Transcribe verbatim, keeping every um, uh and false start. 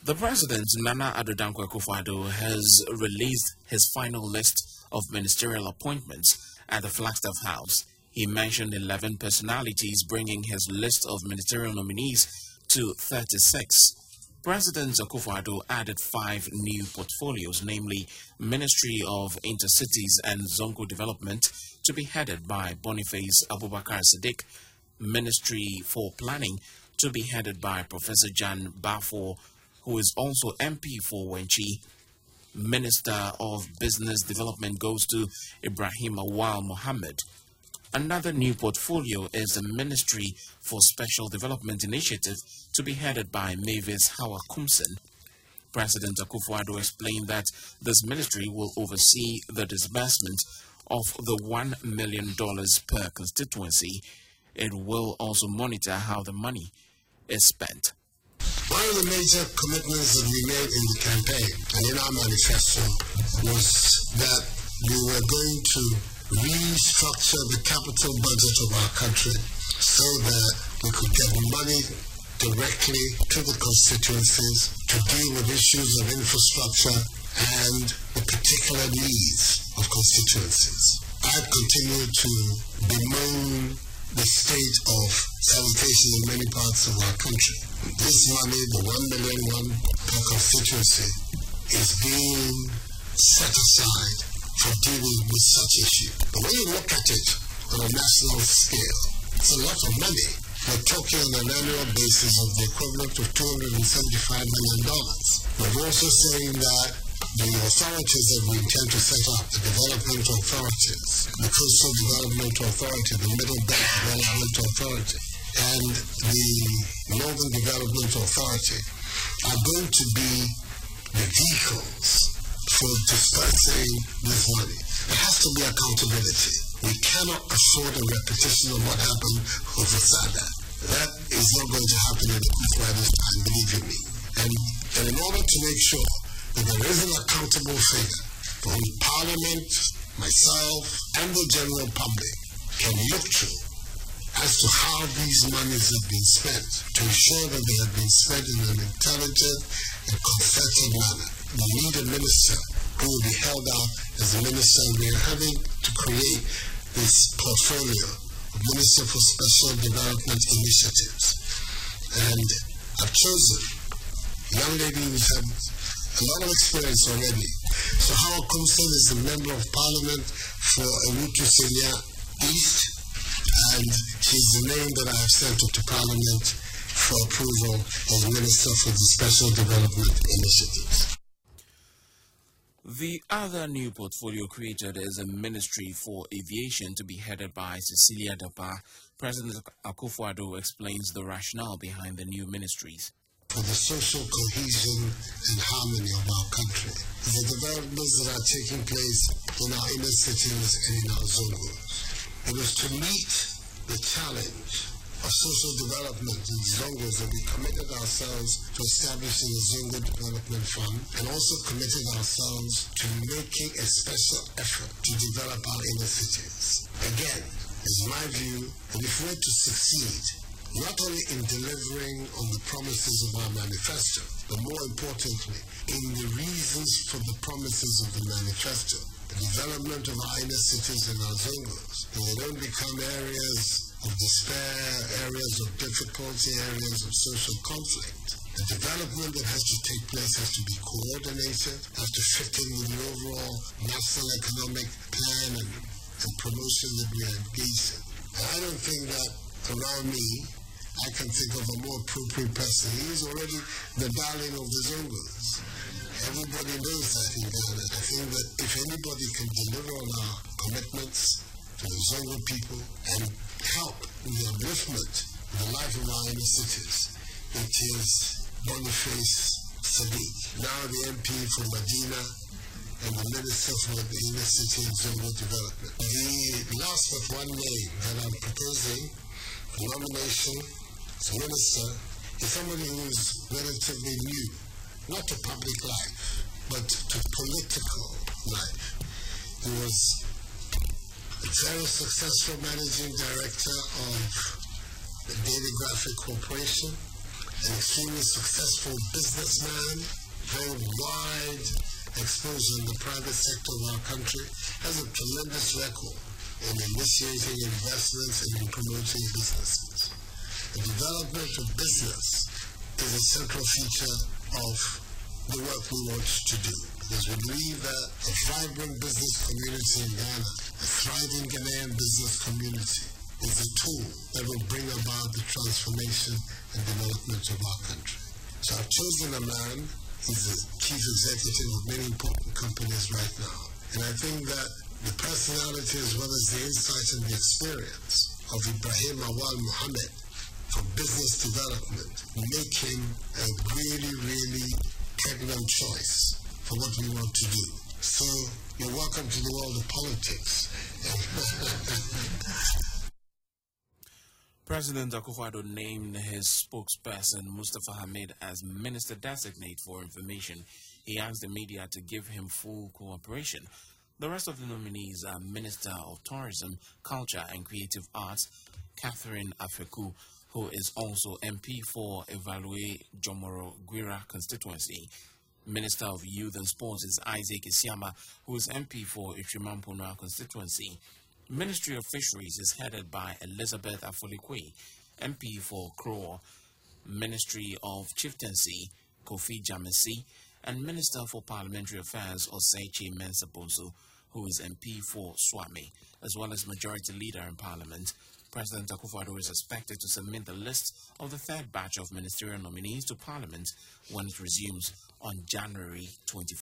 The President, Nana Addo Dankwa Akufo-Addo, has released his final list of ministerial appointments at the Flagstaff House. He mentioned eleven personalities, bringing his list of ministerial nominees to thirty-six. President Akufo-Addo added five new portfolios, namely Ministry of Intercities and Zongo Development, to be headed by Boniface Abubakar Siddiq, Ministry for Planning, to be headed by Professor Jan Bafo, who is also M P for Wenchi. Minister of Business Development goes to Ibrahim Awal Mohammed. Another new portfolio is the Ministry for Special Development Initiative, to be headed by Mavis Hawa Kumsen. President Akufo-Addo explained that this ministry will oversee the disbursement of the one million dollars per constituency. It will also monitor how the money is spent. One of the major commitments that we made in the campaign and in our manifesto was that we were going to restructure the capital budget of our country so that we could get money directly to the constituencies to deal with issues of infrastructure and the particular needs of constituencies. I've continued to bemoan the state of sanitation in many parts of our country. This money, the one million one per constituency, is being set aside for dealing with such issues. But when you look at it on a national scale, it's a lot of money. We're talking on an annual basis of the equivalent of two hundred seventy-five million dollars. We're also saying that the authorities that we intend to set up, the development authorities, the Coastal Development Authority, the Middle Belt Development Authority, and the Northern Development Authority, are going to be the vehicles for dispersing this money. There has to be accountability. We cannot afford a repetition of what happened with the SADA. That is not going to happen in the Akufo-Addo's time, believe you me. And, and in order to make sure that there is an accountable figure for whom Parliament, myself, and the general public can look to as to how these monies have been spent, to ensure that they have been spent in an intelligent and concerted manner. We need a minister who will be held out as a minister. We are having to create this portfolio of Minister for Special Development Initiatives. And I've chosen a young lady who's had a lot of experience already. So Hawa Kumsen is the Member of Parliament for Ewutu Senya East, and she's the name that I have sent to Parliament for approval as Minister for the Special Development Initiatives. The other new portfolio created is a Ministry for Aviation, to be headed by Cecilia Dapa. President Akufo-Addo explains the rationale behind the new ministries. For the social cohesion and harmony of our country, the developments that are taking place in our inner cities and in our zones. It was to meet the challenge of social development in Zongos that we committed ourselves to establishing the Zongo Development Fund, and also committed ourselves to making a special effort to develop our inner cities. Again, it's my view that if we're to succeed, not only in delivering on the promises of our manifesto, but more importantly, in the reasons for the promises of the manifesto, the development of our inner cities and our Zongos, that they don't become areas of despair, areas of difficulty, areas of social conflict. The development that has to take place has to be coordinated, has to fit in with the overall national economic plan and, and promotion that we are engaged in. And I don't think that around me, I can think of a more appropriate person. He is already the darling of the Zongos. Everybody knows that in Ghana. I think that if anybody can deliver on our commitments to the Zongo people and help in the upliftment of the life of our inner cities, it is Boniface Siddiq, now the M P for Medina and the Minister for the Inner City and Zongo Development. The last but one name that I'm proposing for nomination as Minister is somebody who is relatively new, not to public life, but to political life. He was a very successful managing director of the Daily Graphic Corporation. an extremely successful businessman, very wide exposure in the private sector of our country, has a tremendous record in initiating investments and in promoting businesses. The development of business is a central feature of the work we want to do, because we believe that a vibrant business community in Ghana, a thriving Ghanaian business community, is a tool that will bring about the transformation and development of our country. So I've chosen a man. He's the chief executive of many important companies right now. And I think that the personality as well as the insight and the experience of Ibrahim Awal Mohammed for business development make him a really, really pregnant choice for what we want to do. So you're welcome to the world of politics. President Akufo-Addo named his spokesperson Mustafa Hamid as Minister Designate for Information. He asked the media to give him full cooperation. The rest of the nominees are Minister of Tourism, Culture and Creative Arts, Catherine Afeku, who is also M P for Evaluate Jomoro Guira constituency. Minister of Youth and Sports is Isaac Isiama, who is M P for Ichimampuna constituency. Ministry of Fisheries is headed by Elizabeth Afolikwe, M P for Kroa. Ministry of Chieftaincy, Kofi Jamesi, and Minister for Parliamentary Affairs, Oseichi Mensah-Bonsu, who is M P for Swami, as well as Majority Leader in Parliament. President Akufo-Addo is expected to submit the list of the third batch of ministerial nominees to Parliament when it resumes on January twenty-fourth.